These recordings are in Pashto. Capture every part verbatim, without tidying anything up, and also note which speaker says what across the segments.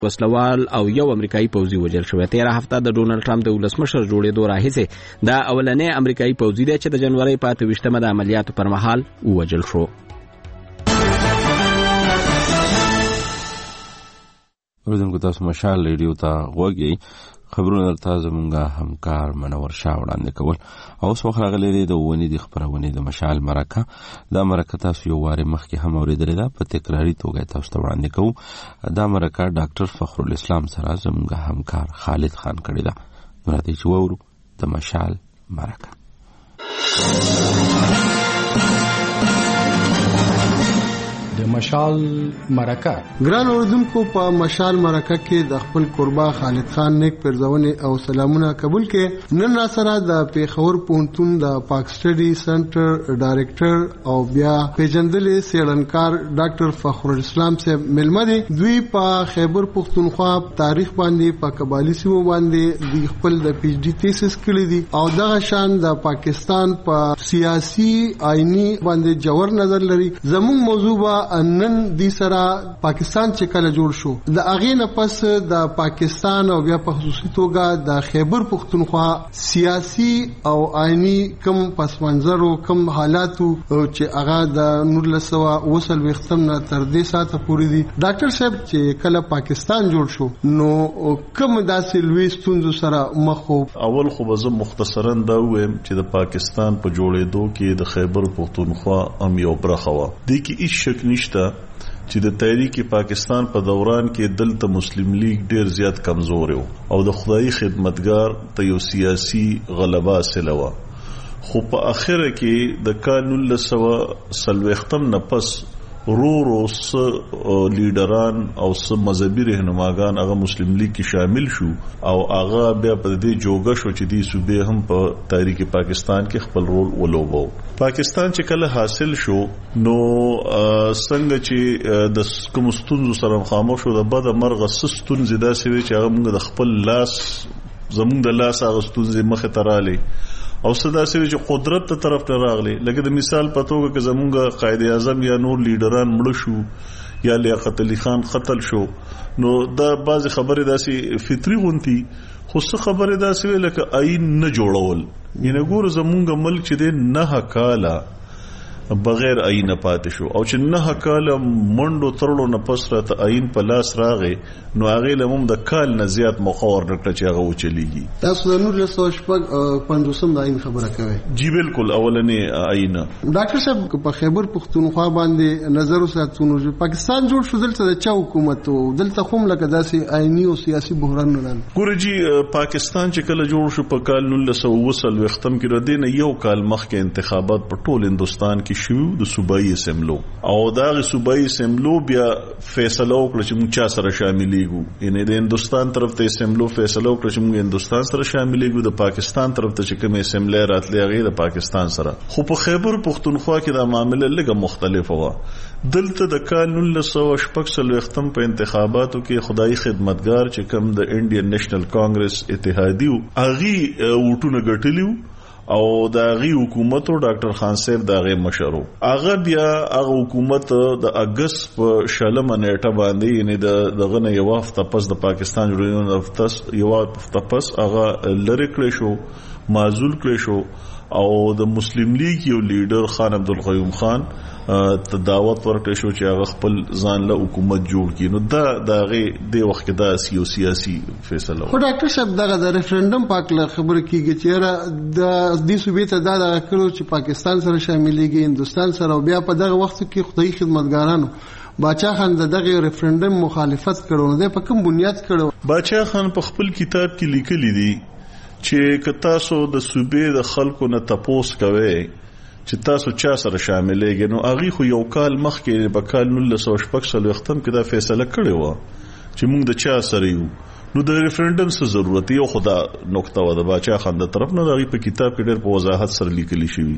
Speaker 1: وسلوال او یو امریکایي پوځي وژل شوی. تیره هفته د ډونالډ ټرمپ د ولسمشر جوړېدو راهیسې دا اولنی امریکایي پوځي دی چې د جنوري په اته ویشتمه د عملیاتو پر مهال ووژل شو.
Speaker 2: اوریدونکو تاسو مشال ریډیو ته غوږ یې. خبرونه درته زمونږ همکار منور شاه وړاندې کول. او اوس وخت راغلی دی د ونې د خپرونې د مشال مرکه. دا مرکه تاسو یو وارې مخکې هم اورېدلې ده، په تکراري توګه تاسو ته وړاندې کوو. دا مرکه ډاکټر فخرالاسلام سره زمونږ همکار خالد خان کړې ده. نو راځئ چې واورو د مشال مرکه.
Speaker 3: د مشال مرکه.
Speaker 4: ګران اوردونکو، په مشال مرکه کې د خپل قربا خالد خان نیک پرځونې او سلامونه قبول کې. نن را سره د پیښور پوهنتون د پاک سټډي سنټر ډایریکټر او بیا پیژندلې څېړنکار ډاکټر فخرالاسلام صاحب ملمه دي. دوی په خیبر پښتونخوا تاریخ باندې په قبایلی سیمو باندې د خپل د پی ایچ ډي تھیسس کړی دي او دغه شان د پاکستان په سیاسي آئینی باندې جوړ نظر لري. زموږ موضوع به نن د سره پاکستان چې کله جوړ شو د اغه نه پس د پاکستان او بیا په خصوصي توګه د خیبر پښتونخوا سیاسي او آئینی کم پس منظر او کم حالاتو چې هغه د نور لسوا وصل وختم نه تر دې ساعته پورې دي. ډاکټر صاحب چې کله پاکستان جوړ شو نو کم داسې لوی ستونزو سره مخ وو.
Speaker 5: اول خو به مختصرا دا وایم چې د پاکستان په جوړېدو کې د خیبر پښتونخوا هم یو برخه و. د کې هیڅ شک نشته چې د تحریک پاکستان په دوران کې دلته مسلم لیگ ډیر زیات کمزور و او د خدای خدمتگار ته یو سیاسي غلبه حاصله و. خو په اخره کې د کال نولس سوه څلوېښتم نه پس رو رو س لیډران او س مذهبي رهنماګان هغه مسلم لیگ کې شامل شو او هغه بیا په دې جوګه شو چې دې صوبې هم په تحریک پاکستان کې خپل رول ولوبو. پاکستان چې کله حاصل شو نو څنګه چې د کوم ستونزو سره مخامخ شو د بده مرغه ستونزې داسې وي چې هغه موږ د خپل لاس زموږ د لاس هغه ستونزې مخې ته رالې او صدا سوي چې قدرت ته طرف ته راغلي. لکه د مثال په توګه که زمونږ قائد اعظم یا نور لیډران مړ شو یا لیاقت علي خان قتل شو نو دا بعض خبرې داسې فطري غونتي، خو څه خبرې داسې وي لکه آئین نه جوړول. یعنې ګوره زمونږ ملک چې دی نه کاله بغیر آئین پاتې شو او چې نه کاله منډو ترړو نه پس راته آئین په لاس راغې نو هغې له موږ د کال نه زیات موخه ورنکړه چې هغه وچلیږي.
Speaker 4: تاسو د نولس سوه شپږ پنځوسم د آئین خبره کوئ؟
Speaker 5: جی بالکل، اولنې آئین.
Speaker 4: ډاکټر صاحب په خیبر پښتونخوا باندې نظر وساتو نو پاکستان جوړ شو دلته د چا حکومت و؟ دلته خو لکه داسې آئینی او سیاسي بحران نه رال.
Speaker 5: ګوره جی پاکستان چې کله جوړ شو په کال نولس سوه اوه څلوېښتم کې د دې نه یو کال مخکې انتخابات په ټول هندوستان کې شو د صوبایي اسمبلو او دغه صوبایي اسمبلو بیا فیصله وکړه چې موږ چا سره شاملېږو. یعنې د هندوستان طرف ته اسمبلو فیصله وکړه چې موږ هندوستان سره شاملېږو، د پاکستان طرف ته چې کوم اسمبلی راتلې هغې د پاکستان سره. خو په خیبر پښتونخوا کې دا معامله لږه مختلفه وه. دلته د کال نولس سوه شپږ څلوېښتم په انتخاباتو کې خدای خدمتګار چې کوم د انډین نیشنل کانګرس اتحادي و هغې ووټونه ګټلي او د هغې حکومت و ډاکټر خان صاحب د هغې مشر و. هغه بیا هغه حکومت د اګست په شلمه نیټه باندې یعنې دغه نه یوه هفته پس د پاکستان جوړېدو یوه هفته پس هغه لرې کړی شو، معزول کړی شو او د مسلم لیگ یو لیډر خان عبدالقیوم خان ته دعوت ورکړی شو چې هغه خپل ځان له حکومت جوړ کړي. نو دا د هغې دې وخت کې دا یو سیاسي فیصله وه.
Speaker 4: خو ډاکټر صاحب دغه د ریفرنډم په هکله خبره کېږي چې یاره د دې صوبې ته دا دغه کړو چې پاکستان سره شاملېږي، هندوستان سره، او بیا په دغه وخت کې خدای خدمتګارانو باچا خان د دغه ریفرنډم مخالفت کړو. نو دی په کوم بنیاد کړو؟
Speaker 5: باچا خان په خپل کتاب کې لیکلي دي چې که تاسو د صوبې د خلکو نه تپوس کوئ چې تاسو چا سره شاملېږئ نو هغې خو یو کال مخکې په کال نولس سوه شپږ څلوېښتم کې دا فیصله کړې وه چې موږ د چا سره یو. نو د ریفرنډم څه ضرورت یو خو دا نقطه وه د باچا خان د طرف نه، د هغې په کتاب کې ډېر په وضاحت سره لیکلي شوي.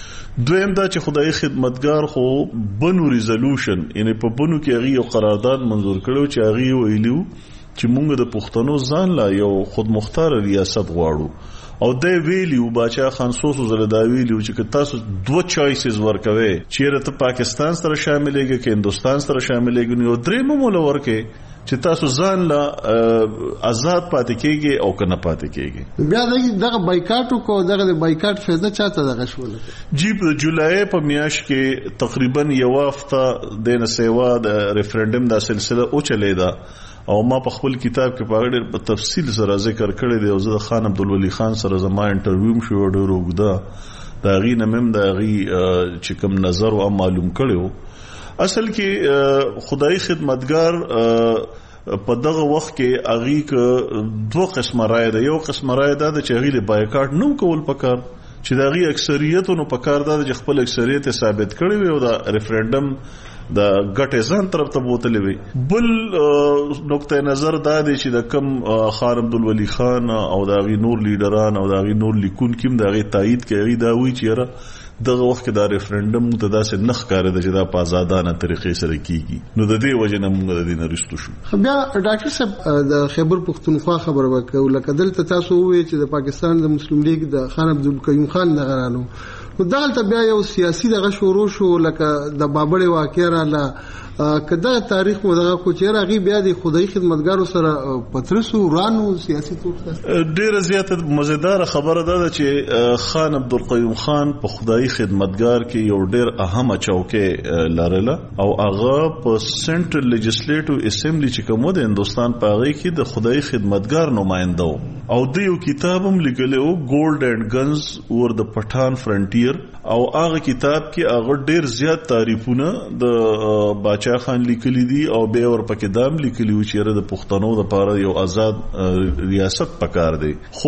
Speaker 5: دویم دا چې خدای خدمتګار خو بنو ریزولوشن یعنې په بنو کې هغې یو قرارداد منظور کړی چې هغې ویلي چې موږ د پښتنو ځان لا یو خودمختار ریاست غواړو او د ویلیو باچا خان سوسو زله دا ویلیو چې تاسو دوه چوایسز ورکوي چیرې ته پاکستان سره شاملېږي کې هندستان سره شاملېږي نو درې ممول ورکه چې تاسو ځان لا آزاد پاتې کېږي او کنه پاتې کېږي.
Speaker 4: بیا دغه بایکاټ کو دغه بایکاټ فایده چاته دغه شول
Speaker 5: جی په جولای په میاشت کې تقریبا یو هفته د نسوا د ریفرندم دا سلسله او چلے دا او ما په خپل کتاب کې په ډېر په تفصیل سره ذکر کړی دی او زه خان عبدالولی خان سره زما انټرویو شو ډېر وګدا دا غي نمم دا غي چې کوم نظر او معلوم کړو. اصل کې خدای خدمتگار په دغه وخت کې اغي ک دوه قسمه رائے ده. یو قسمه رائے ده چې اغي له بایکاټ نو کول پکار چې دا غي اکثریتونو پکار ده چې خپل اکثریت ثابت کړي وي او دا ریفرندم دا ګټه ځان طرف ته بوتلې وي. بل نقطه نظر دا دی چې د کم خان عبدالولی خان او دا غي نور لیډران او دا غي نور لیکون کیم دا غي تایید کوي دا وی چې دغه وخت دا ریفرندم ته داسې نخ کار د چې دا په آزادانه طریقې سره کیږي نو د دې وجه نه موږ د دې نه رښتو شو.
Speaker 4: بیا ډاکټر صاحب د خیبر پختونخوا خبر وکړو لکه دلته تاسو وې چې د پاکستان د مسلم لیگ د خان عبدالقیوم خان دغه رانو نو دلته بیا یو سیاسي دغه شروع شو لکه د بابړې واقعه رااله کدا تاریخ مو دغه کو چې راغي بیا د خدای خدمتګارو سره پترسو رانو سیاسي توګه
Speaker 5: ډیره زیاته مزیدار خبره ده چې خان عبدالقیوم خان په خدای خدمتګار کې یو ډیر اهمه چوکه لرله او هغه په سنټرل لیجسلیټیو اسمبلی چې کومه د هندستان په هغه کې د خدای خدمتګار نمائنده او د یو کتابم لیکلو ګولډ اینڈ گنز اور د پټان فرنټیر او هغه کتاب کې هغه ډیر زیات تعریفونه د باچا خان لیکلي دي او به ور پکې دام لیکلي و چې د پښتنو لپاره یو آزاد ریاست پکار دی. خو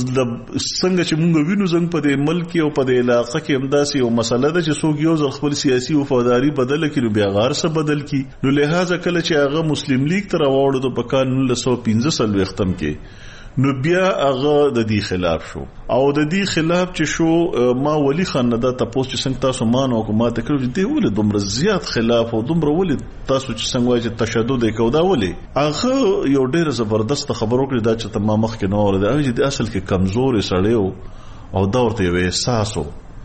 Speaker 5: څنګه چې موږ وینو څنګه په دې ملک او په دې علاقه کې همداسې یو مسله ده چې څوک یو ځل خپل سیاسي وفاداری بدل کړي بیا غار سره بدل کی نو لہذا کله چې هغه مسلم لیگ تر راوړو د پکان نولس سو پنځه سل وختم کې نو بیا هغه د دې خلاف شو او د دې خلاف چې شو ما ولی خان نه دا تاسو چې څنګه تاسو مان او حکومت کړو دی ولې دومره زیات خلاف او دومره ولې تاسو چې څنګه وایي تشدد وکاو دا ولې هغه یو ډېر زبردست خبرو کړی دا چې تمام مخ کې نو ور دی چې اصل کې کمزوري سړیو او دا ورته یو احساس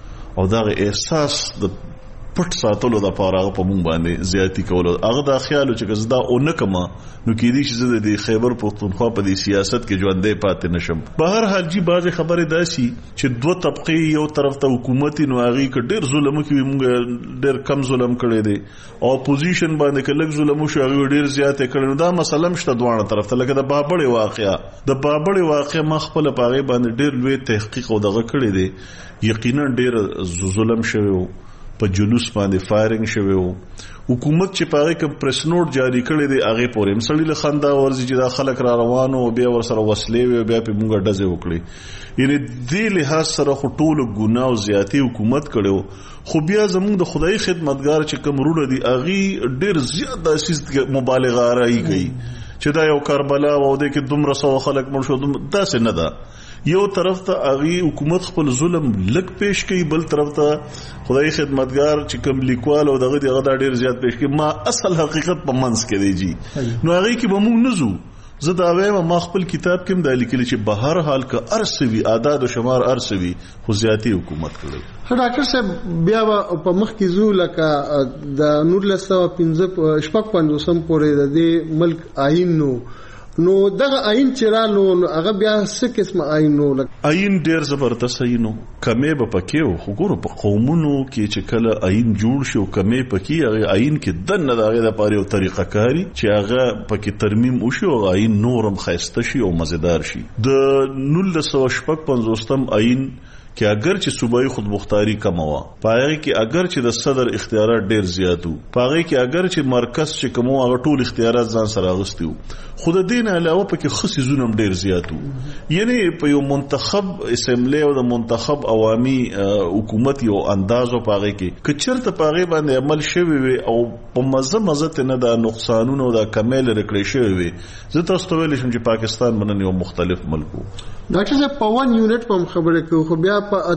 Speaker 5: او دا احساس د پټ ساتلو د پاره په مونږ باندې زیاتی کولو هغه دا خیال چې زدا او نکما نو کېدی چې د خیبر پختونخوا په دې سیاست کې ژوندې پاتې نشم. په هر حال جی بعض خبره داسي چې دوه طبقه یو طرف ته حکومت نو هغه کې ډېر ظلم کوي مونږ ډېر کم ظلم کړی دی او اپوزیشن باندې کلک ظلم شو هغه ډېر زیات کړي نو دا مسله مشته دوه طرف ته لکه د بابړې واقعیا د بابړې واقعیا ما خپل پاغه باندې ډېر لوی تحقیق او دغه کړی دی یقینا ډېر ظلم شوی په جلوس باندې فایرینګ شوی وو حکومت چې پاره کوم پریس نوٹ جاری کړی دی هغه پورې مسړي له خندا ورزي چې دا خلک را روانو او بیا ور سره وسلې وي بیا په مونږه ډزې وکړي یعنی دې لحاظ سره خټول ګناه او زیاتی حکومت کړو خو بیا زموږ د خدای خدمتگار چې کوم رونه دی هغه ډیر زیات د اساس مبالغه راي کوي چې دا یو کربلا او د کې دومره سو خلک مړ شو دا څه نه ده. یو طرف ته اغي حکومت خپل ظلم لک پیش کوي بل طرف ته خدای خدمتگار چې کوم لیکوال او دغه دغه ډیر زیات پیش کوي ما اصل حقیقت په منځ کې دی جی نو هغه کې به موږ نزو زه دا وایم ما خپل کتاب کې هم دا لیکلی چې بهر حال کا ارسوي اعداد او شمار ارسوي خو زیاتی حکومت کړی.
Speaker 4: ډاکټر صاحب بیا په مخ کې زو لکه د نور لسو پنځه شپږ پنځوسم پورې د دې ملک آئین نو نو دغه آئین چرالو هغه بیا څه قسم آئین نو
Speaker 5: آئین ډیر زبردست آئین کمې به پکې خو ګورو په قومونو کې چې کله آئین جوړ شو کمې پکې هغه آئین کې دنه دغه د پاره یو طریقه کاری چې هغه پکې ترمیم وشي او آئین نورم خاسته شي او مزیدار شي. د نولس سو شپږ پنځوستم آئین کې اگر چې صوبایي خودمختاري کم و پاره کې اگر چې د صدر اختیارات ډیر زیات وو پاره کې اگر چې مرکز چې کوم هغه ټول اختیارات ځان سره اغستیو خود دین علاوه پکې خصي زونم ډیر زیات وو یعنی په یو منتخب اسمبلی او د منتخب عوامي حکومت یو اندازو پاره کې کچرته پاره باندې عمل شوی وي او په مزه مزه نه د نقصانونو او د کمال رکړې شوی وي زه تاسو ته ویل شم چې پاکستان باندې یو مختلف ملک وو.
Speaker 4: ډاکټر صاحب په ون یونټ په خبره کې خو بیا په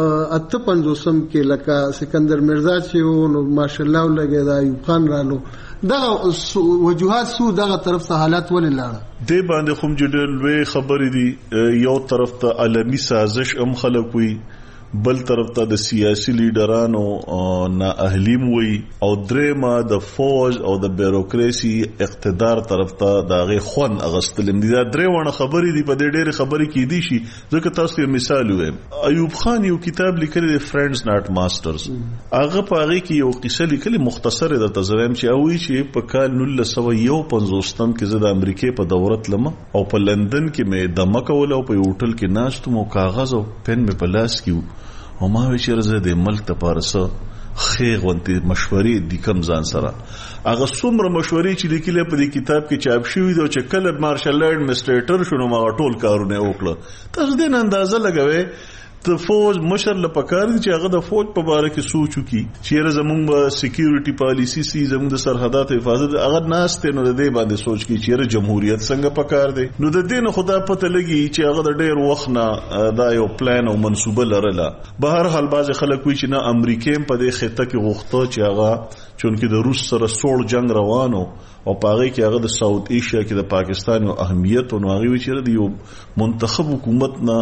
Speaker 4: اته پنځوسم کې لکه سکندر مرزا چې نو ماشاءالله لګی دا ایوب خان رالو دغه وجوهات سو دغه طرف ته حالات ولې لاړه
Speaker 5: دې باندې کوم جډل وې خبرې دي یو طرف ته عالمي سازش هم خلک وي بل طرف ته د سیاسي لیډرانو نا اهلیم وي او درېما د فوج او د بیوروکراسي اقتدار طرف ته دغه خون اغستلم دي دا درېونه خبرې دي په دې ډېر خبرې کې دي شي ځکه تاسو یو مثال وایم ایوب خان یو کتاب لیکلی دی فرندز ناٹ ماسترز هغه په هغه کې یو قصه لیکلې مختصره ده تزویم چې اوی چې په کال نولس سوه یو پنځوستم کې زه د امریکای په دورت لمه او په لندن کې مې دمه کوله او په هوټل کې ناستم او کاغذ او پن مې په لاس کې او ما وی چې زه د ملک ته پارسه خیغ ونتي مشورې د کم ځان سره هغه څومره مشورې چې لیکلې په دې کتاب کې چاپ شوی دی چې کله مارشل لا ایڈمنسټریټر شونو ما ټول کارونه وکړه تاسو دې اندازه لګوي د فوج مشر لپاره چې هغه د فوج په اړه کې سوچو کی چې زمونږ به سکیورټي پالیسی سي زموږ د سرحدات حفاظت هغه ناشته نو د دې باندې سوچ کی چې جمهوریت څنګه پکار دی نو د دې نه خدا پته لګي چې هغه د ډېر وخت نه دا یو پلان او منصوبه لرله به هر حال باز خلک وی چې نه امریکای په دې خطه کې غوښته چې هغه چونکه د روس سره سوړ جنگ روانو او پاره کې هغه د ساوث ایشیا کې د پاکستان او اهمیت او هغه وی چې د یو منتخب حکومت نه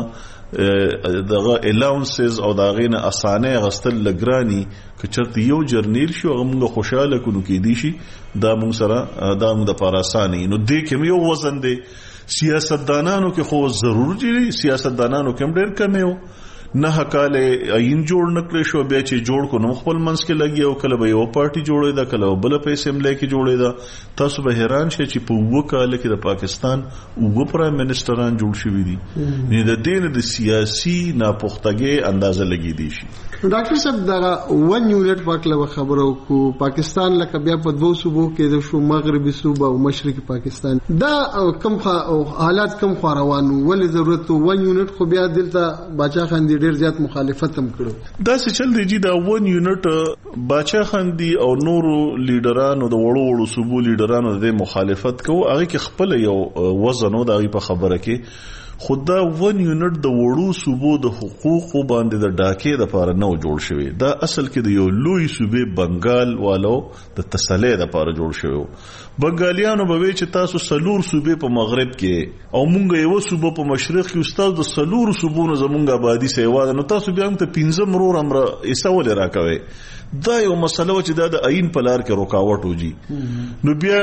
Speaker 5: دغه الاونسز او دغه نه اسانه غستل لګرانی که چرته یو جرنیل شو هغه موږ خوشاله کونو کې دي شي دا موږ سره دا موږ د پاراسانی نو دې کې یو وزن دی سیاستدانانو کې خو ضرور دي سیاستدانانو کې ډېر کم یو نه کاله عین جوړ نکړې شو بیا چې جوړ کو نو خپل منځ کې لګي او کله به یو پارټي جوړې دا کله بل په اسمبلی کې جوړې دا تاسو به حیران شئ چې په وو کال کې د پاکستان وو پرایم منسټران جوړ شوی دي نه د دین د سیاسي ناپختګي اندازه لګي دي شي
Speaker 4: ډاکټر صاحب دا ون یونټ پاکله خبرو کو پاکستان لکه بیا په دوه صوبو کې د شو مغربي صوبه او مشرقي پاکستان دا کم حالات کم خوروانو ولې ضرورت ون یونټ خو بیا دلته باچا خان ډېر زیات مخالفت هم کړو
Speaker 5: دا څه چل دی چې دا ون یونټ باچا خان دی او نورو لیډرانو د وړو وړو صوبو لیډرانو د مخالفت کوي هغه کې خپل یو وزن او د په خبره کې خدا ون یونټ د وړو صوبو د حقوقو باندې د ډاکې د پاره نو جوړ شوی دا اصل کې د یو لوی صوبې بنگال والو د تسلې د پاره جوړ شوی بنگالیانو به چې تاسو سلور صوبې په مغرب کې او مونږ یو صوبه په مشرق کې استاد د سلور صوبونو زمونږ آبادی سیوا نو تاسو بیا هم ته پنځم مرور امر ایسول راکوي دا یو مسله و چې د عین په لار کې رکاوټ وږي نو بیا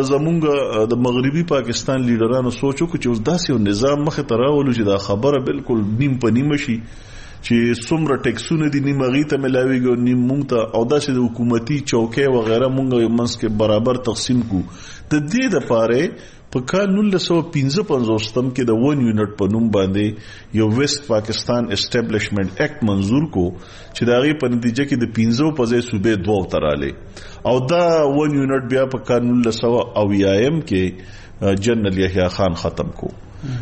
Speaker 5: زمونږ د مغربي پاکستان لیډرانو سوچو چې اوس داسې یو نظام مخ ته راولو چې دا خبره بالکل نیم په نیمه شي چې څومره ټیکسونه دي نیمه غي ته ملاويږي نیم مونږ ته او داسې د حکومتي چوکۍ و غیره مونږ منځ کې برابر تقسیم کو د دې لپاره په کال نولس سوه پنځه پنځوستم کې د ون یونټ په نوم باندې یو ویسٹ پاکستان اسټابلیشمنت اکټ منظور کو چې دا غي په نتیجه کې د پنځو په ځای صوبې دوه تراله او دا ون یونټ بیا په کال نولس سوه اویایم کې جنرال یحیی خان ختم کو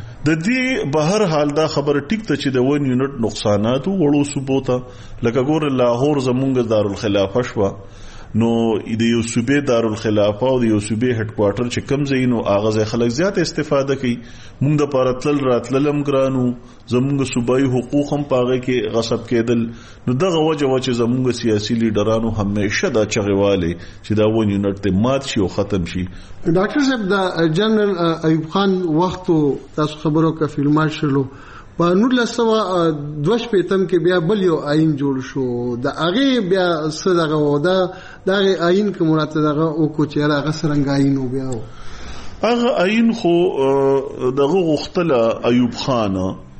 Speaker 5: د دې بهر حال دا خبره ټیک ته چې د ون یونټ نقصانات وړو صوبو ته لکه ګور لاهور زمونږ دارالخلافه شو نو د یو صوبې دارالخلافه او د یو صوبې هډ کوارټر چې کم ځای نو اغاز خلک زیات استفاده کوي مونږ د پارتل راتللم ګرانو زمونږ صوبایي حقوق هم پاغه کې غصب کېدل نو دغه وجه و چې زمونږ سیاسي لیډرانو همیشه دا چغواله چې دا ون یونټ ته مات شي او ختم شي
Speaker 4: ډاکټر صاحب دا جنرال ایوب خان وخت تاسو خبرو کا فلمات شلو په نولس سوه دوه شپېتم کې بیا بل یو آئین جوړ شو د هغې بیا څه دغه و دا د هغې آئین که مراته دغه وکړو چې هغه څرنګه آئین و بیا و
Speaker 5: هغه آئین خو دغه غوښتله ایوب خان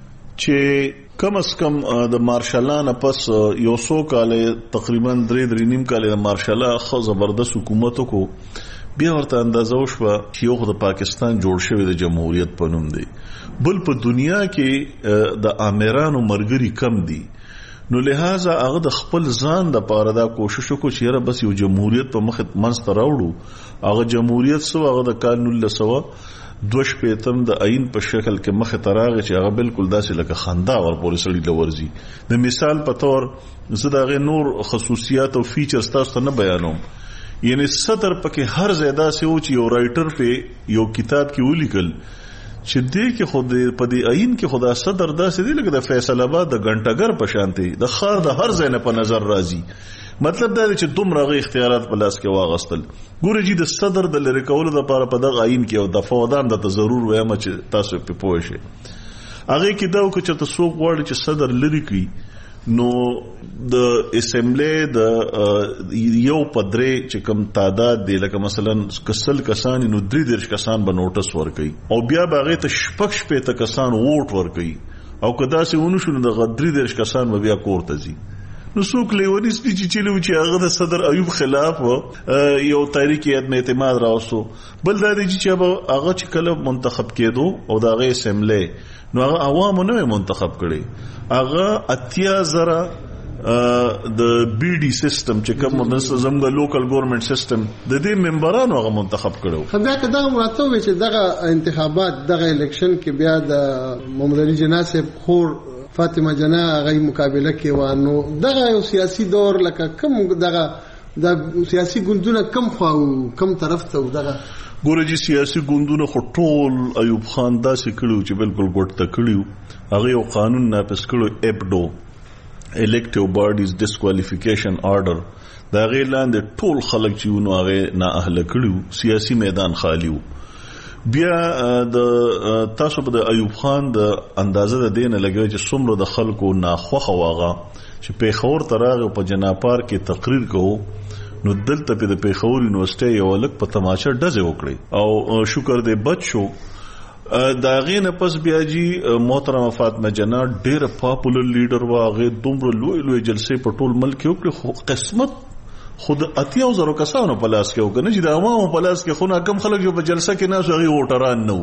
Speaker 5: چې کم از کم د مارشالانه پس یو څو کاله تقریبا درې درې نیم کاله د مارشاله خو زبردست حکومت وکړو بیا ورته اندازه وشوه چې یو د پاکستان جوړ شوی د جمهوریت په نوم دی بل په دنیا کې د امیرانو مرګري کم دي نو لہذا هغه د خپل ځان د پاره دا کوشش وکړو چې یاره بس یو جمهوریت په مخ منځ ته راوړو هغه جمهوریت سو هغه د کال نولس سوه دوه شپېتم د آئین په شکل کې مخ ته راغی چې هغه بالکل داسې لکه خندا ورپورې سړي لورځي د مثال په تور زه د هغې نور خصوصیات او فیچرز تاسو ته نه بیانوم یعنی صدر پکې هر ځای داسې و چې یو رائټر په یو کتاب کې ولیکل چې دې کې خود په دې آئین کې خدا صدر داسې دی لکه د فیصل آباد د غنټګر په شان دی د خار د هر ځای نه په نظر راځي مطلب دا دی چې دومره غي اختیارات په لاس کې واغستل. ګوره جی د صدر د لری کولو لپاره په دغه عین کې او د فودان د ضرور وایم چې تاسو په پوه شئ. هغه کې دا وکړه چې تاسو غواړئ چې صدر لری کړي نو د اسمبلی د یو پدری چې کم تعداد دی لکه مثلا کسل کسان نو درې درش کسان به نوټس ورکړي او بیا باغې ته شپږ شپې ته کسان ووټ ورکړي او کدا سه ونه شو د غدری درش کسان به بیا کور ته ځي. نو څوک لیونی سپی چې چلو چې هغه د صدر ایوب خلاف یو تحریک عدم اعتماد راوستو. بل دا دی چې هغه چې کله منتخب کېدو او د هغه اسمبلی نو هغه عوامو نه منتخب کړي, هغه اتیا زره د بی ډي سیستم چې کوم زموږ لوکل ګورنمنت سیستم د دې ممبرانو هغه منتخب کړو.
Speaker 4: خو بیا که دغه مراته وي چې دغه انتخابات دغه الیکشن کې بیا د محمد علي جناح صاحب خور فاطمه جناح هغه مقابله کې وانه دغه یو سیاسي دور لکه کم دغه د سیاسي ګوندونه کم خو کم طرف ته دغه
Speaker 5: ګوره جی سیاسي ګوندونه خو ټول ایوب خان داسې کړو چې بالکل ګډ تکړیو. هغه یو قانون ناپس کړو ایبډو الیکټیو باډیز ډیسکوالیفیکیشن آرډر, دا غیر لاندې ټول خلک چې ونو هغه نه اهل کړو, سیاسي میدان خالی وو. بیا د تاسو په د ایوب خان د اندازه د دین لګوي چې څومره د خلکو ناخوخه واغه چې پیښور تراغ په جناپار کې تقریر کوو نو دلته په د پیښور یونیورسيټي یو لک په تماشه ډزه وکړي او شکر دې بچ شو. دا غینه پس بیا جی محترمه فاطمه جناح ډېر پاپولر لیډر واغه, دومره لوی لوی جلسې په ټول ملک کې وکړي, خو قسمت خود اتیاو زرو کسانو په لاس کې وکنه چې د عوامو په لاس کې خونه کم خلک جو په جلسه کې نه سوغي ووټران نو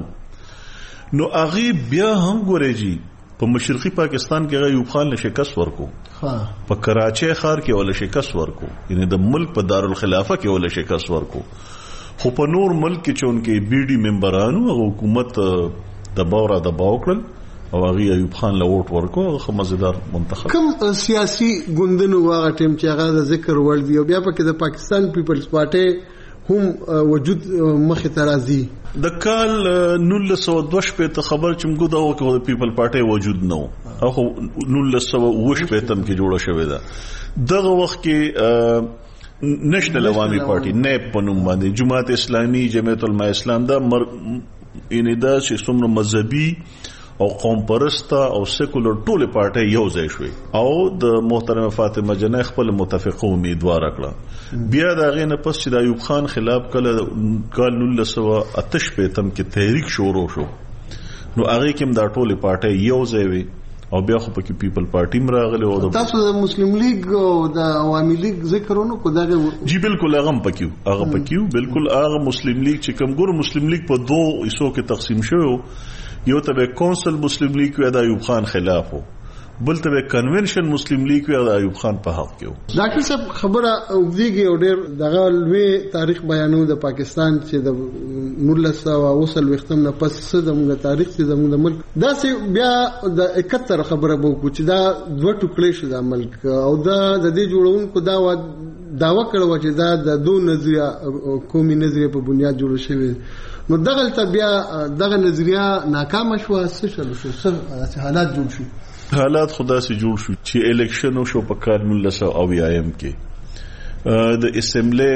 Speaker 5: نو هغه بیا هم ګورې جی په مشرقي پاکستان کې ایوب خان له شکست ورکو, په کراچۍ ښار کې ول شکست ورکو, یعنی د ملک په دارالخلافه کې ول شکست ورکو. خو په نور ملک کې چون کې بی ډي ممبرانو حکومت دباو را دباو کړل او هغه ایوب خان له ووټ ورکو, هغه مزیدار منتخب.
Speaker 4: کوم سیاسي ګوندونو هغه ټیم چې هغه د ذکر ور دی او بیا پکې د پاکستان پیپلز پارټي هم وجود مخه ترازی
Speaker 5: د کال نولس سو دوه شپږ ته خبر چې موږ دا وکړو د پیپل پارټي وجود نو او نولس سو اوه شپږ تم کې جوړه شوې ده. دغه وخت کې نېشنل عوامي پارټي نیب په نوم باندې جماعت اسلامي جمعیت العلماء اسلام دا یعنی دا چې څومره مذهبي او قوم پرسته او سیکولر ټول پارټي یو ځای شوي او د محترمه فاطمه جناح خپل متفقه امیدوار کړه. بیا دا غینه پس چې د ایوب خان خلاف کله کال نولس سو اته شپږ تم کې تحریک شروع شو نو هغه کې دا ټول پارټي یو ځای وي او بیا خو پکې پیپل پارټي مراغله او
Speaker 4: تاسو د مسلم لیگ او د عوامي لیگ ذکرونه کو دا
Speaker 5: جی بالکل هغه پکیو هغه پکیو بالکل هغه مسلم لیگ چې کوم ګور مسلم لیگ په دوه حصو کې تقسیم شوی, یو ته کونسل مسلم لیگ کې د ایوب خان خلاف وو, بل ته کنونشن مسلم لیگ کې د ایوب خان په حق کې وو.
Speaker 4: ډاکټر صاحب خبره وګړي او ډېر دغه لوی تاریخ بیانو د پاکستان چې د نولس سو وصل وختم نه پس زموږ تاریخ چې زموږ د ملک دا سه بیا د اکهتر خبره بو کو چې دا دوه ټوکړې شو د ملک او دا د دې جوړونکو دا داوا کړو چې دا د دوه نظریه قومي نظریه په بنیاد جوړ شوی نو دغه ته بیا دغه نظریه ناکام شو, څه شول شو, څه حالات جوړ شو.
Speaker 5: حالات خدا سے جوړ شو چې الیکشن شو په کال نولس سو اویایم کې د اسمبلی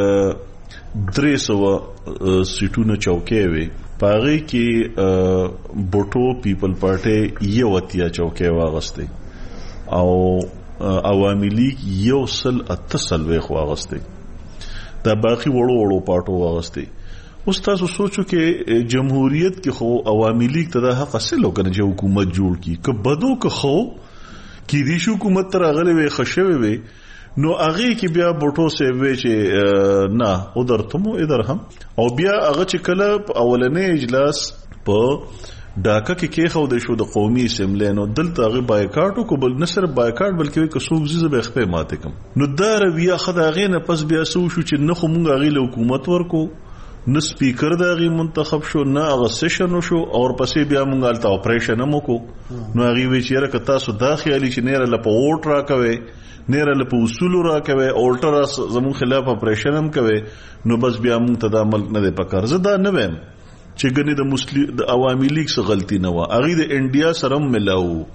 Speaker 5: درې سوه سیټونه چوکۍ وي, پاغې کې بوټو پیپل پارټي یو اتیا چوکۍ واغستې او عوامي لیگ یو سل اته څلوېښت واغستې, دا باقي وړو وړو پارټو واغستې. اوس تاسو سوچو کې جمهوریت کې خو عوامي لیگ ته د حق حاصل وکړي چې حکومت جوړ کی که بدو که خو کې دې شو حکومت تر غلې وي خښوي وي نو هغه کې بیا بوټو سه وی چې نه ادھر تمو ادھر هم او بیا هغه چې کله اولنې اجلاس په ډاکا کې کې خو د شو د قومي اسمبلی نو دلته هغه بایکاټو کو بل نصر بایکاټ بلکې که څوک زیزه به خپل ماته کم نو دا رویه خدای نه پس بیا سو شو چې نه خو مونږ هغه له حکومت ورکو نه سپیکر دغه منتخب شو نه هغه سیشن شو او پسې بیا مونږ الته اپریشن هم کو نو هغه وی چې راک تاسو داخلي چې نه له په ووټ راکوي نه له په اصول راکوي اولټر زمون خلاف اپریشن هم کوي نو بس بیا مونږ ته د عمل نه دی پکار زه دا نه ویم چې ګنې د مسلم د عوامي لیگ څخه غلطي نه و هغه د انډیا سره ملاو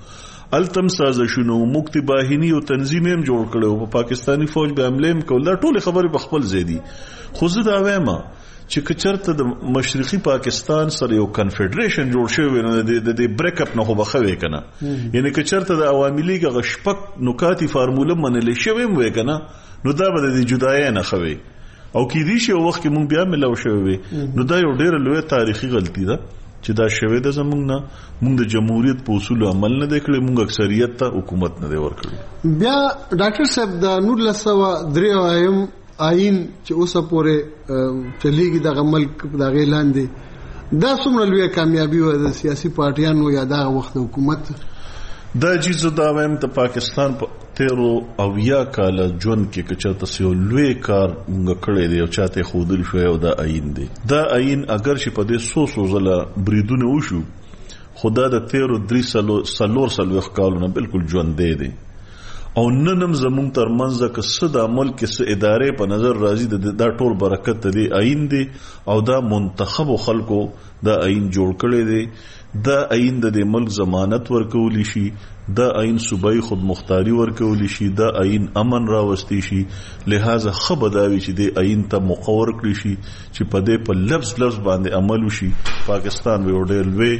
Speaker 5: التم سازشونو مکتی باهینی او تنظیم هم جوړ کړو په پاکستانی فوج به حمله هم کول. دا ټول خبرې په خپل زیدي. خو زه دا وایم چې کچرته د مشرقي پاکستان سره یو کنفدریشن جوړ شوی نه د د بریک اپ نه خو بخوي کنه، یعنی کچرته د عوامي لیګ غشپک نکاتی فارموله منلې شوی وي کنه، نو دا به د جدای نه خوي او کې دي چې وخت کې مونږ بیا ملو شوی نو دا یو ډېر لوی تاریخي غلطي ده چې دا شوی د زمونږ نه مونږ د جمهوریت په اصول عمل نه وکړي، مونږ اکثریت ته حکومت نه دی ورکړي. بیا
Speaker 4: ډاکټر صاحب د نور لسوا درې وایم آئین چې اوسه پورې چلیږي دغه ملک دغه لاندې دا څومره لویه کامیابي و د سیاسي پارټیانو یا دغه وخت حکومت؟
Speaker 5: دا چیز دا وایم ته پاکستان په تیرو او یا کال ژوند کې کچته سیو لوی کار موږ کړی دی او چاته خودل شو او دا آئین دی. دا آئین اگر چې په دې سو سو زله بریدونه وشو خدا د تیرو درې سلو سلور سلو کالونه بالکل ژوند دی دی او ننم زمون تر منځ که صد عمل کې س ادارې په نظر راځي دا ټول برکت دی آئین دی او دا منتخب خلکو دا آئین جوړ کړی دی. دا آئین د ملک ضمانت ورکولی شي، دا آئین صوبایي خود مختاری ورکولی شي، دا آئین امن راوستی شي. لہذا خبرداوی چې د آئین ته مقرر کړی شي چې په دې په لفظ لفظ باندې عمل وشي، پاکستان به ډېر لوی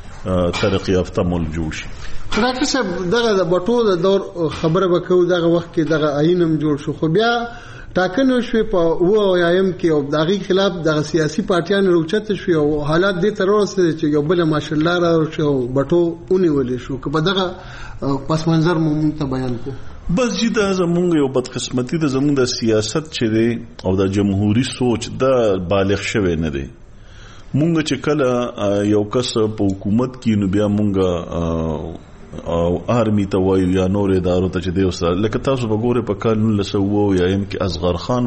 Speaker 5: ترقی یافته ملک جوړ شي.
Speaker 4: ډاکټر صاحب دغه د بټو د دور خبره وکړو دغه وخت کې دغه آئین هم جوړ شو، خو بیا ټاکنو شوې په و ایم کې او دغه خلاف دغه سیاسي پارټیان روچت شوې او حالات دې تر اوسه چې یو بل ماشالله را شو بټو اونې ولې شو که په دغه پس منظر مو مونږ ته بیان کو.
Speaker 5: بس چې دا زمونږ یو بدقسمتي د زمونږ د سیاست چې دی او د جمهوریت سوچ دا بالغ شوی نه دی. مونږ چې کله یو کس په حکومت کې نو بیا مونږ او آرمی ته وایو یا نور ادارو ته چې دی وسره لکه تاسو وګورئ په کال نولس سوه یا یم کې اصغر خان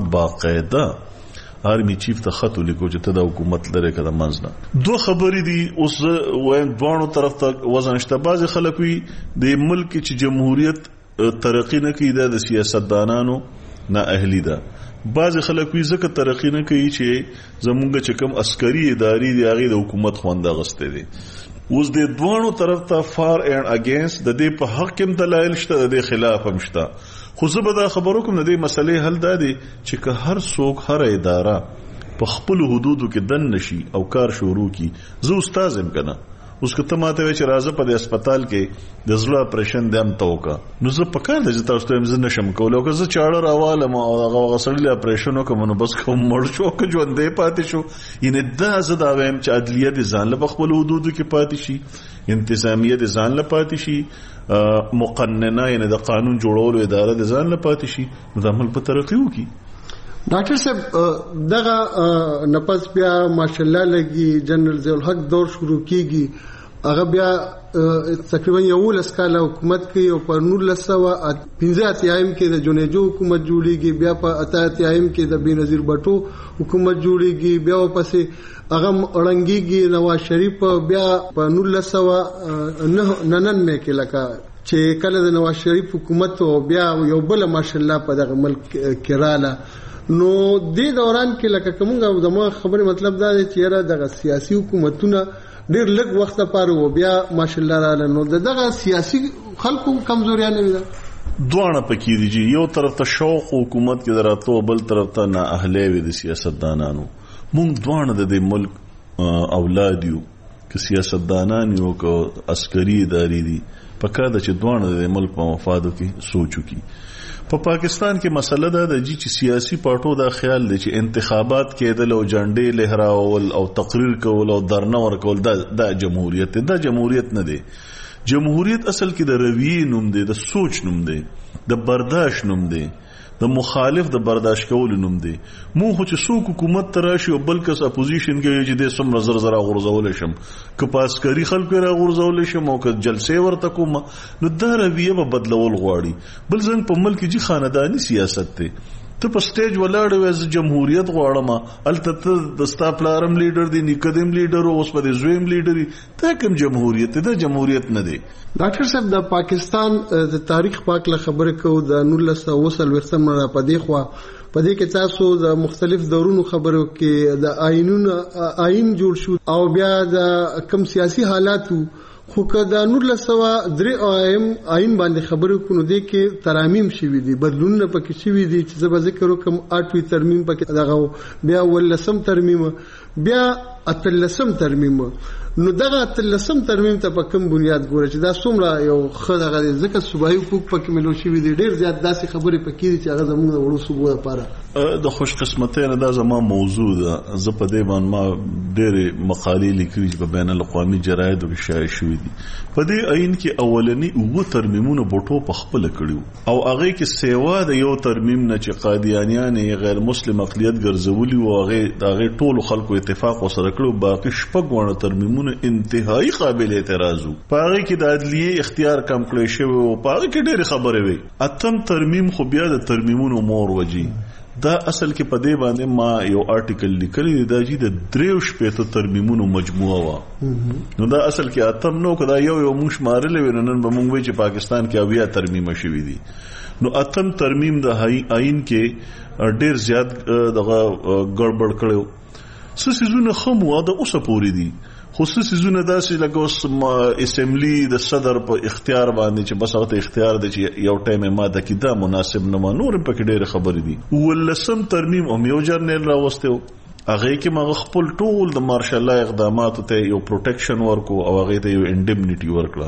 Speaker 5: باقاعده آرمی چیف ته خط ولیکو چې ته د حکومت لري کده منځ نه. دوه خبرې دي اوس وایم دوانو طرف ته وزن شته. بعض خلک وي د ملک چې جمهوریت ترقی نه کوي د سیاستدانانو نه اهلی ده، بعض خلک وي ځکه ترقی نه کوي چې زمونږ چې کوم عسکري ادارې دی هغه د حکومت خوانده غسته دي. اوس د دوانو طرف ته فار اینڈ اگینست د دې په حق کې دلایل شته، د دې خلاف هم شته. خو زه به دا خبرو کوم د دې مسلې حل دا دی چې که هر څوک هر اداره په خپل حدودو کې دن نشي او کار شروع کی. زه استاد یم کنه، اوس که ته ماته وای چې راځه په دې هسپتال کې د زړه اپریشن دم توکا نو زه په کار د تاسو ته زه نشم کولای او که زه چاړه راوالم او هغه غسړل اپریشن وکم نو بس کوم مړ شو که ژوندې پاتې شو. یعنی دا زه دا وایم چې عدلیه د ځان له خپل حدودو کې پاتې شي، انتظامیه د ځان له پاتې شي، مقننه یعنی د قانون جوړولو اداره د ځان له پاتې شي، نو د عمل په ترقی وکړي.
Speaker 4: ډاکټر صاحب دغه نفس بیا ماشاءالله لګي جنرال ضیاء الحق دور شروع کیږي، هغه بیا تقریبا یو لس کال حکومت کوي او په نولس سوه پنځه اتیایم کې د جونیجو حکومت جوړیږي، بیا په اته اتیایم کې د بېنظیر بټو حکومت جوړیږي، بیا پسې هغه اړنګيږي نواز شریف، بیا په نولس سوه ننانوے کې لکه چې کله د نواز شریف حکومت او بیا یو بل ماشاءالله په دغه ملک کې رااله. نو دې دوران کې لکه کومه د ما خبره مطلب دا دی چې یاره دغه سیاسي حکومتونه ډېر لږ وخت لپاره و بیا ماشاءالله رااله. نو دغه سیاسي خلکو کمزوري نه وي،
Speaker 5: دوانه پکې دي. یو طرف ته شوق حکومت کې دراتو، بل طرف ته نه اهلی وي د سیاستدانانو. مونږ دوانه د دې ملک اولاد یو، که سیاستدانان یو که عسکري ادارې دي، پکار ده چې دوانه د ملک په مفادو کې سوچ وکړي. په پاکستان کې مسله ده د چې سیاسي پارټو دا خیال دی چې انتخابات کېدل او جنډې لهراول او تقریر کول او درنه ورکول دا د جمهوریت دا جمهوریت نه دی. جمهوریت اصل کې د رویې نوم دی، د سوچ نوم دی، د برداشت نوم دی، د مخالف د برداشت کول نوم دی. مو خو چې څوک حکومت ته راشي او بل کس اپوزیشن کې چې د څومره زر زر غورځول شم، که په عسکري خلکو را غورځول شم او که جلسې ورته کوم، نو دا رویه به بدلول غواړي. بل ځل په ملک کې خاندانی سیاست دی. ته په سټیج ولاړ وې از جمهوریت غواړم، الته ته د ستا پلارم لیډر دی، نیکدم لیډر او اوس په دې زویم لیډر، دا کوم جمهوریت دی؟ دا جمهوریت نه دی.
Speaker 4: ډاکټر صاحب د پاکستان د تاریخ پاک له خبره کو د نولس سوه څلوېښتم را پدې خو په دې کې تاسو د مختلف دورونو خبرو کې د آئینونو آئین جوړ شو او بیا د کم سیاسي حالاتو خو که د نور لسوا درې آیم آئین باندې خبرو کو نو دې کې ترامیم شوي دي بدلونونه پکې شوي دي چې زه به ذکر وکم اټوي ترمیم پکې دغه بیا ولسم ترمیم بیا اتلسم ترمیم نو دغه اتلسم ترمیم ته په کوم بنیاد ګوره چې دا څومره یو ښه دغه ځکه صوبایي حقوق پکې ملو شوي دي ډېر زیات داسې خبرې پکې دي چې هغه زموږ د وړو صوبو لپاره
Speaker 5: د خوش قسمتۍ نه دا زما موضوع ده. زه په دې باندې ما ډېرې مقالې لیکلي چې په بین الاقوامي جرایدو کې شایع شوي دي. په دې آئین کې اولني اووه ترمیمونه بوټو په خپله کړي او هغې کې سیوا د یو ترمیم نه چې قادیانیان یې غیر مسلم اقلیت ګرځولي و هغې د هغې ټولو خلکو اتفاق ورسره کړی باقي شپږ واړه ترمیمونه انتهایی قابل اعتراض وو. په هغې کې د عدلیې اختیار کم کړی شوی و. په هغې کې ډېرې خبرې وې. اتم ترمیم خو بیا د ترمیمونو مور وجي دا اصل کې په دې باندې ما یو آرټیکل لیکلی دی دا چې د دریو شپېتو ترمیمونو مجموعه وه. نو دا اصل کې اتم نو که دا یو یو موږ شمارلی وي نو نن به موږ وایو چې پاکستان کې اویا ترمیمه شوي دي. نو اتم ترمیم د آئین کې ډېر زیات دغه ګړبړ کړی. څه څیزونه ښه مو د اوسه پورې دي خو څه څیزونه داسې لکه اوس اسمبلی د صدر په اختیار باندې چې بس هغه اختیار دی چې یو ټایم یې ماته کړي دا مناسب نه و. نور هم پکې ډېرې خبرې دي. ولسم ترمیم هم یو جرنیل راوستی و هغې کې ما خپل ټول د مارشل لا اقداماتو ته یو پروټیکشن ورکو او هغې ته یو انډیمنیټي ورکړه.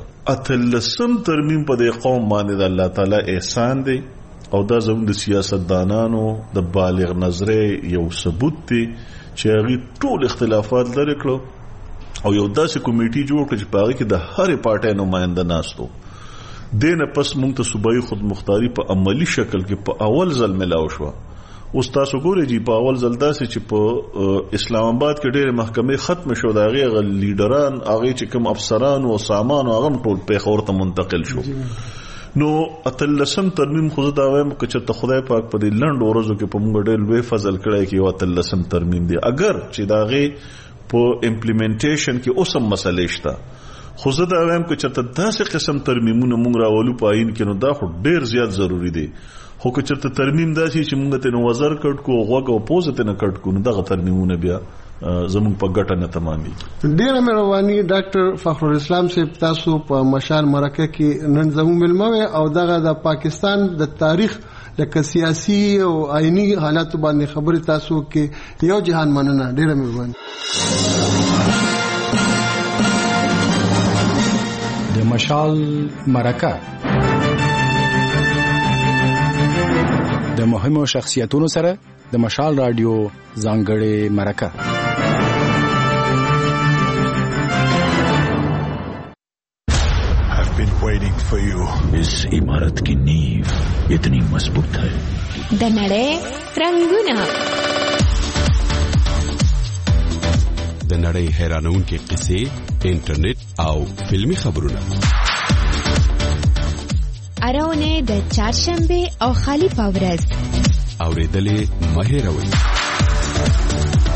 Speaker 5: اتلسم ترمیم په دې قوم باندې د الله تعالی احسان دی او دا زموږ د سیاستدانانو د بالغ نظرۍ یو ثبوت دی چې هغې ټول اختلافات لرې کړو او یو داسې کمیټي جوړ کړه چې په هغې کې د هرې پارټۍ نماینده ناست و. دې نه پس موږ ته صوبایي خودمختاري په عملي شکل کې په اول ځل ملاو شوه. اوس تاسو ګورئ جی په اول ځل داسې چې په اسلام آباد کې ډېرې محکمې ختم شو د هغې هغه لیډران هغې چې کوم افسران او سامان هغه هم ټول پېښور ته منتقل شو. نو اتلسم ترمیم خو زه دا وایم که چېرته خدای پاک په دې لنډو ورځو کې په موږ ډېر لوی فضل کړی کې یو اتلسم ترمیم دی اگر چې د هغې په امپلیمنټیشن کې اوس هم مسلې شته خو زه دا وایم که چېرته داسې قسم ترمیمونه موږ راولو په آئین کې نو دا خو ډېر زیات ضروري دی. خو که چېرته ترمیم داسې چې موږ ته وزر کټ کو غوږ او پوزه ته نه کټ کو نو دغه ترمیمونه بیا زموږ په ګټه نه تمامېږي.
Speaker 4: ډېره مهرباني ډاکټر فخرالاسلام صاحب تاسو په مشال مرکه کې نن زموږ مېلمه او دغه د پاکستان د تاریخ لکه سیاسي او آئینی حالاتو باندې خبرې تاسو کې یو جهان مننه. ډېره مهرباني.
Speaker 3: د مشال مرکه د مهمو شخصیتونو سره د مشال رادیو ځانګړې مرکه.
Speaker 6: waiting for you. इस इमारत की नींव इतनी मजबूत है.
Speaker 7: د نړۍ رنگونه
Speaker 8: د نړۍ حیرانونکې قصې انټرنیټ او فلمی خبرونه
Speaker 7: اراونه د چهارشنبه او خالی پاورز اوریدلې
Speaker 8: مهیروي